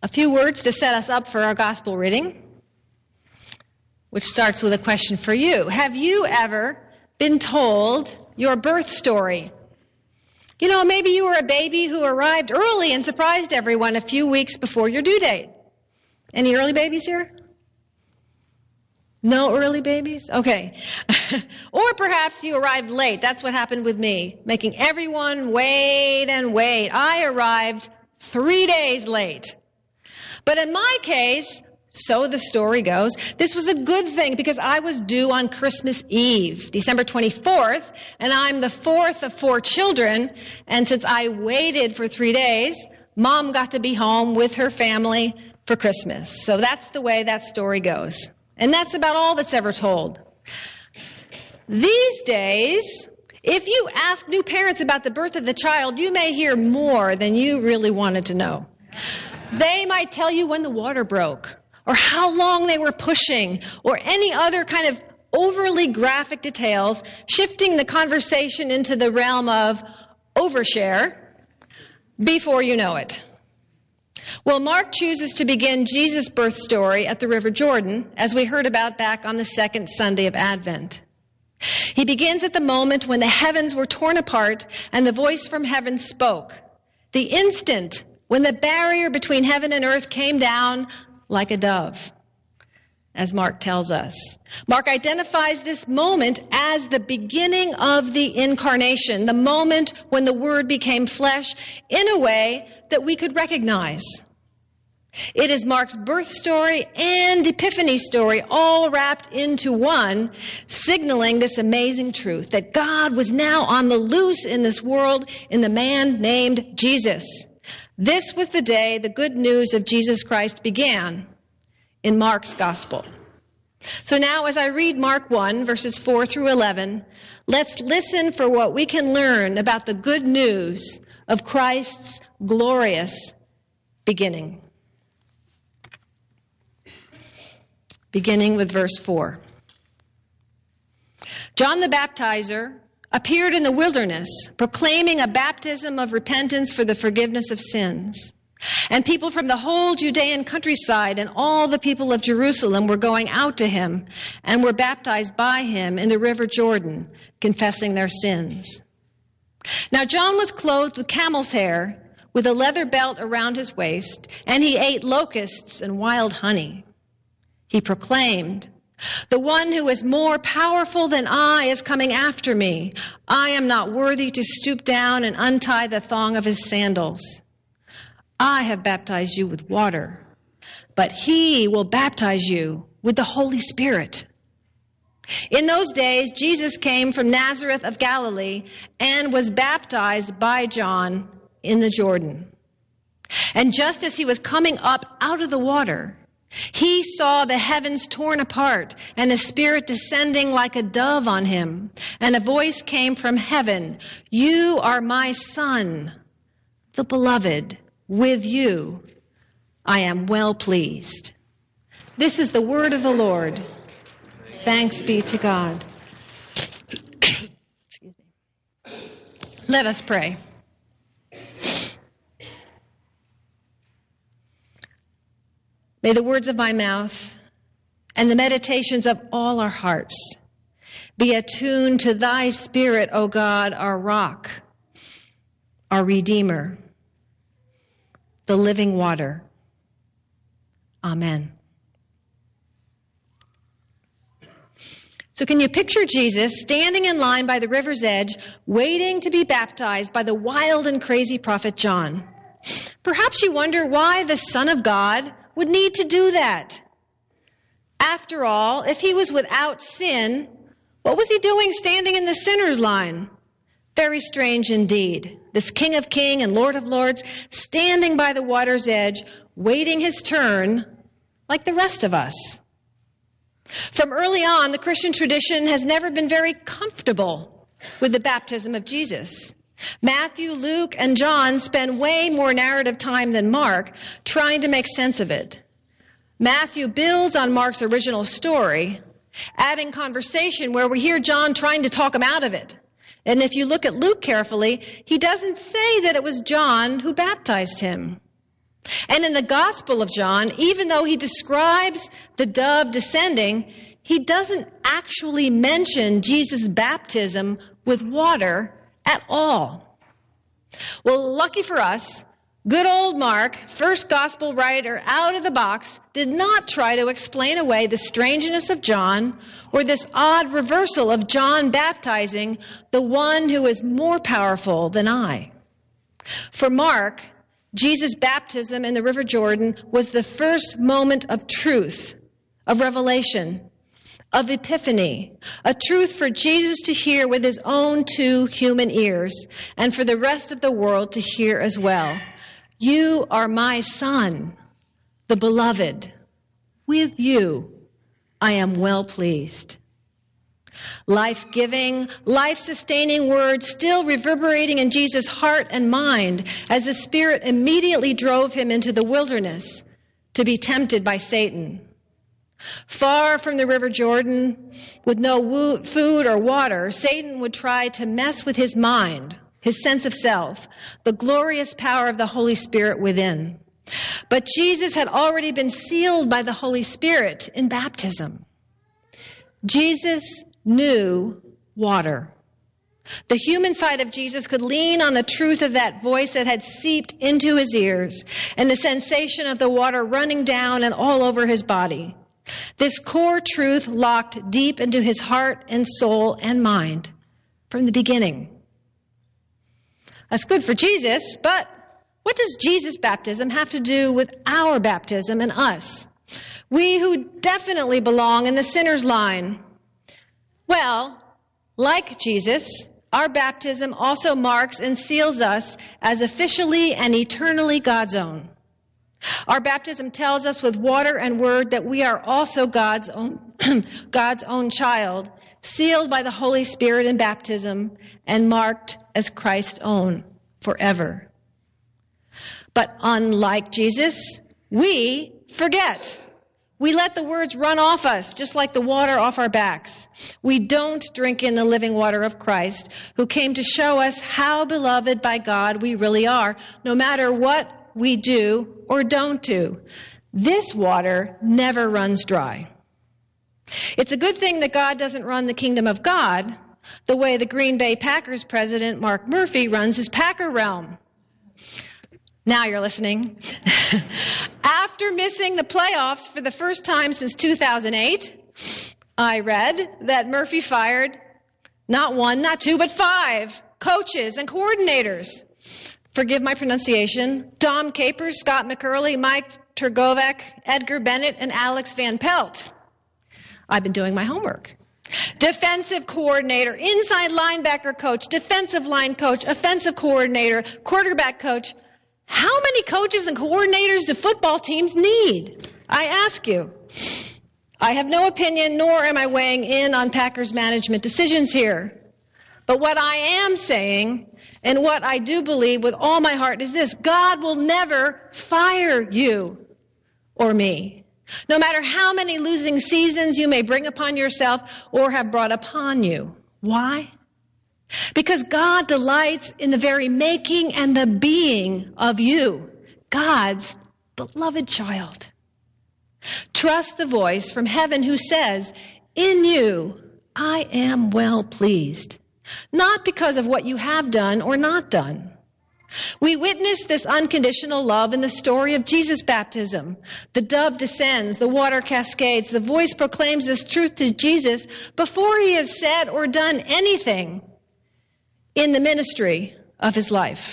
A few words to set us up for our gospel reading, which starts with a question for you. Have you ever been told your birth story? You know, maybe you were a baby who arrived early and surprised everyone a few weeks before your due date. Any early babies here? No early babies? Okay. Or perhaps you arrived late. That's what happened with me, making everyone wait and wait. I arrived 3 days late. But in my case, so the story goes, this was a good thing because I was due on Christmas Eve, December 24th, and I'm the fourth of 4 children. And since I waited for 3 days, Mom got to be home with her family for Christmas. So that's the way that story goes. And that's about all that's ever told. These days, if you ask new parents about the birth of the child, you may hear more than you really wanted to know. They might tell you when the water broke, or how long they were pushing, or any other kind of overly graphic details, shifting the conversation into the realm of overshare before you know it. Well, Mark chooses to begin Jesus' birth story at the River Jordan, as we heard about back on the second Sunday of Advent. He begins at the moment when the heavens were torn apart and the voice from heaven spoke. The instant when the barrier between heaven and earth came down like a dove, as Mark tells us. Mark identifies this moment as the beginning of the incarnation, the moment when the Word became flesh in a way that we could recognize. It is Mark's birth story and Epiphany story all wrapped into one, signaling this amazing truth that God was now on the loose in this world in the man named Jesus. This was the day the good news of Jesus Christ began in Mark's gospel. So now as I read Mark 1, verses 4 through 11, let's listen for what we can learn about the good news of Christ's glorious beginning. Beginning with verse 4. John the Baptizer appeared in the wilderness, proclaiming a baptism of repentance for the forgiveness of sins. And people from the whole Judean countryside and all the people of Jerusalem were going out to him and were baptized by him in the river Jordan, confessing their sins. Now John was clothed with camel's hair, with a leather belt around his waist, and he ate locusts and wild honey. He proclaimed, "The one who is more powerful than I is coming after me. I am not worthy to stoop down and untie the thong of his sandals. I have baptized you with water, but he will baptize you with the Holy Spirit." In those days, Jesus came from Nazareth of Galilee and was baptized by John in the Jordan. And just as he was coming up out of the water, he saw the heavens torn apart and the Spirit descending like a dove on him. And a voice came from heaven, "You are my Son, the beloved. With you I am well pleased." This is the word of the Lord. Thanks be to God. Excuse me. Let us pray. May the words of my mouth and the meditations of all our hearts be attuned to thy Spirit, O God, our rock, our Redeemer, the living water. Amen. So can you picture Jesus standing in line by the river's edge, waiting to be baptized by the wild and crazy prophet John? Perhaps you wonder why the Son of God would need to do that. After all, if he was without sin, what was he doing standing in the sinner's line? Very strange indeed. This King of Kings and Lord of Lords standing by the water's edge, waiting his turn like the rest of us. From early on, the Christian tradition has never been very comfortable with the baptism of Jesus. Matthew, Luke, and John spend way more narrative time than Mark trying to make sense of it. Matthew builds on Mark's original story, adding conversation where we hear John trying to talk him out of it. And if you look at Luke carefully, he doesn't say that it was John who baptized him. And in the Gospel of John, even though he describes the dove descending, he doesn't actually mention Jesus' baptism with water at all. Well, lucky for us, good old Mark, first gospel writer out of the box, did not try to explain away the strangeness of John or this odd reversal of John baptizing the one who is more powerful than I. For Mark, Jesus' baptism in the River Jordan was the first moment of truth, of revelation, of epiphany, a truth for Jesus to hear with his own two human ears, and for the rest of the world to hear as well. You are my Son, the beloved. With you I am well pleased. Life-giving, life-sustaining words still reverberating in Jesus' heart and mind as the Spirit immediately drove him into the wilderness to be tempted by Satan. Far from the River Jordan, with no food or water, Satan would try to mess with his mind, his sense of self, the glorious power of the Holy Spirit within. But Jesus had already been sealed by the Holy Spirit in baptism. Jesus knew water. The human side of Jesus could lean on the truth of that voice that had seeped into his ears and the sensation of the water running down and all over his body. This core truth locked deep into his heart and soul and mind from the beginning. That's good for Jesus, but what does Jesus' baptism have to do with our baptism and us? We who definitely belong in the sinner's line. Well, like Jesus, our baptism also marks and seals us as officially and eternally God's own. Our baptism tells us with water and word that we are also God's own child, sealed by the Holy Spirit in baptism and marked as Christ's own forever. But unlike Jesus, we forget. We let the words run off us, just like the water off our backs. We don't drink in the living water of Christ, who came to show us how beloved by God we really are, no matter what we do or don't do. This water never runs dry. It's a good thing that God doesn't run the kingdom of God the way the Green Bay Packers president, Mark Murphy, runs his Packer realm. Now you're listening. After missing the playoffs for the first time since 2008, I read that Murphy fired not one, not two, but 5 coaches and coordinators. Forgive my pronunciation. Dom Capers, Scott McCurley, Mike Turgovec, Edgar Bennett, and Alex Van Pelt. I've been doing my homework. Defensive coordinator, inside linebacker coach, defensive line coach, offensive coordinator, quarterback coach. How many coaches and coordinators do football teams need? I ask you. I have no opinion, nor am I weighing in on Packers management decisions here. But what I am saying, and what I do believe with all my heart, is this: God will never fire you or me, no matter how many losing seasons you may bring upon yourself or have brought upon you. Why? Because God delights in the very making and the being of you, God's beloved child. Trust the voice from heaven who says, "In you I am well pleased," not because of what you have done or not done. We witness this unconditional love in the story of Jesus' baptism. The dove descends, the water cascades, the voice proclaims this truth to Jesus before he has said or done anything in the ministry of his life.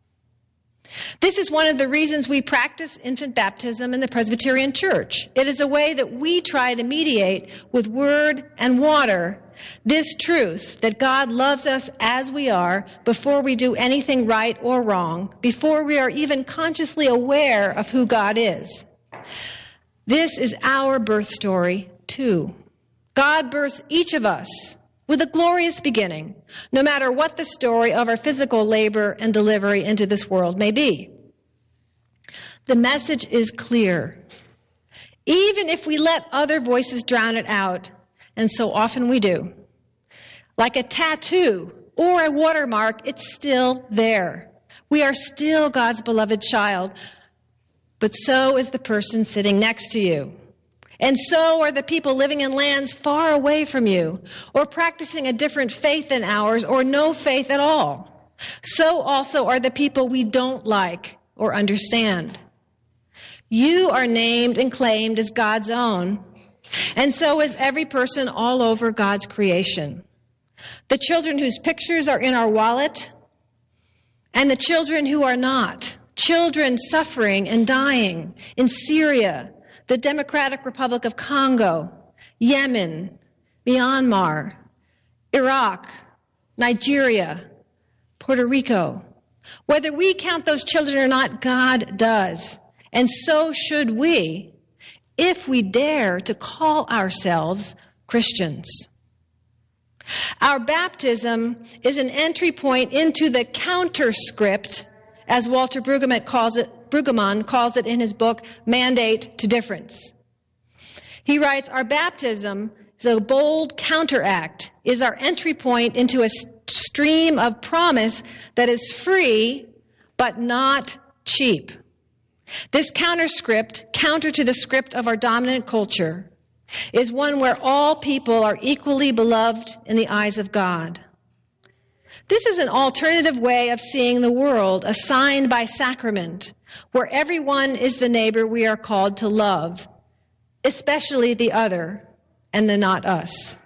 This is one of the reasons we practice infant baptism in the Presbyterian Church. It is a way that we try to mediate with word and water this truth that God loves us as we are before we do anything right or wrong, before we are even consciously aware of who God is. This is our birth story, too. God births each of us with a glorious beginning, no matter what the story of our physical labor and delivery into this world may be. The message is clear. Even if we let other voices drown it out, and so often we do, like a tattoo or a watermark, it's still there. We are still God's beloved child. but so is the person sitting next to you. And so are the people living in lands far away from you, or practicing a different faith than ours, or no faith at all. So also are the people we don't like or understand. You are named and claimed as God's own, and so is every person all over God's creation. The children whose pictures are in our wallet, and the children who are not. Children suffering and dying in Syria, the Democratic Republic of Congo, Yemen, Myanmar, Iraq, Nigeria, Puerto Rico. Whether we count those children or not, God does. And so should we, if we dare to call ourselves Christians. Our baptism is an entry point into the counterscript, as Walter Brueggemann calls it in his book, Mandate to Difference. He writes, our baptism is a bold counteract, is our entry point into a stream of promise that is free but not cheap. This counterscript, counter to the script of our dominant culture, is one where all people are equally beloved in the eyes of God. This is an alternative way of seeing the world, assigned by sacrament, where everyone is the neighbor we are called to love, especially the other and the not us.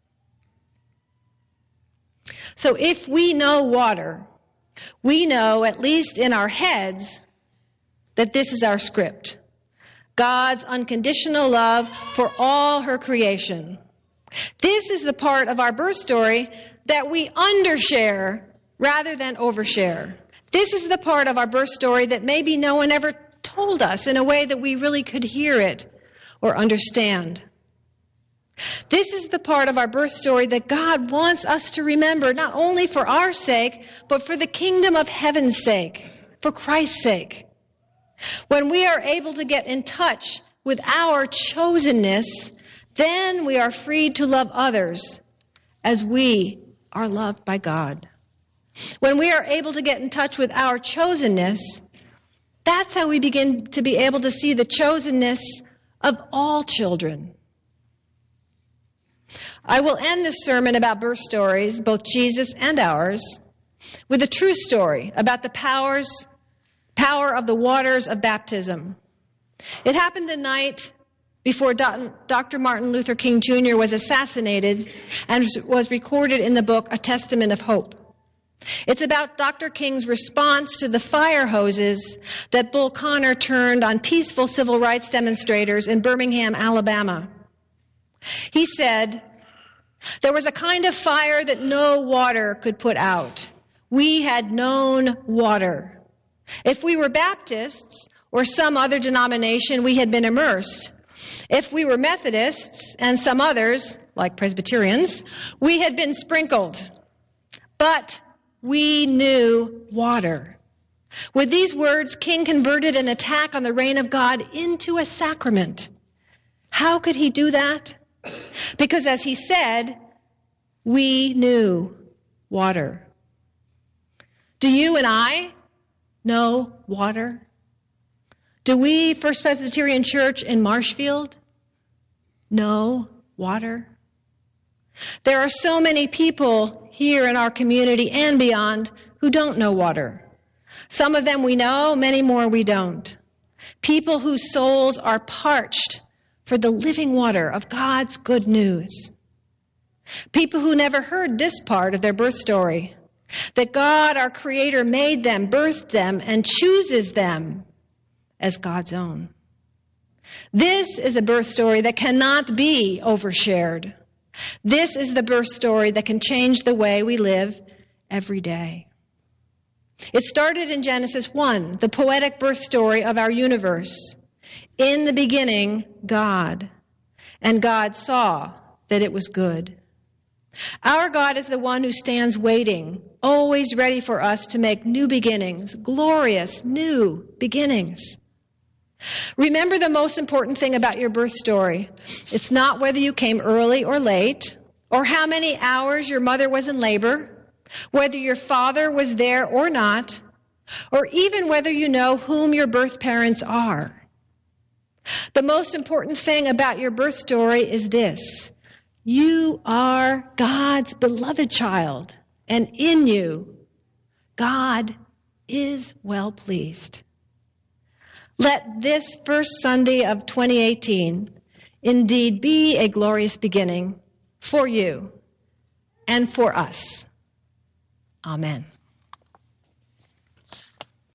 So if we know water, we know, at least in our heads, that this is our script. God's unconditional love for all her creation. This is the part of our birth story that we undershare rather than overshare. This is the part of our birth story that maybe no one ever told us in a way that we really could hear it or understand. This is the part of our birth story that God wants us to remember, not only for our sake, but for the kingdom of heaven's sake, for Christ's sake. When we are able to get in touch with our chosenness, then we are free to love others as we are loved by God. When we are able to get in touch with our chosenness, that's how we begin to be able to see the chosenness of all children. I will end this sermon about birth stories, both Jesus and ours, with a true story about the power of the waters of baptism. It happened the night before Dr. Martin Luther King Jr. was assassinated and was recorded in the book A Testament of Hope. It's about Dr. King's response to the fire hoses that Bull Connor turned on peaceful civil rights demonstrators in Birmingham, Alabama. He said, "There was a kind of fire that no water could put out. We had known water. If we were Baptists or some other denomination, we had been immersed. If we were Methodists and some others, like Presbyterians, we had been sprinkled. But we knew water." With these words, King converted an attack on the reign of God into a sacrament. How could he do that? Because, as he said, we knew water. Do you and I know water? Do we, First Presbyterian Church in Marshfield, know water? There are so many people here in our community and beyond who don't know water. Some of them we know, many more we don't. People whose souls are parched for the living water of God's good news. People who never heard this part of their birth story, that God, our Creator, made them, birthed them, and chooses them as God's own. This is a birth story that cannot be overshared. This is the birth story that can change the way we live every day. It started in Genesis 1, the poetic birth story of our universe. In the beginning, God, and God saw that it was good. Our God is the one who stands waiting, always ready for us to make new beginnings, glorious new beginnings. Remember the most important thing about your birth story. It's not whether you came early or late, or how many hours your mother was in labor, whether your father was there or not, or even whether you know whom your birth parents are. The most important thing about your birth story is this: you are God's beloved child, and in you, God is well pleased. Let this first Sunday of 2018 indeed be a glorious beginning for you and for us. Amen.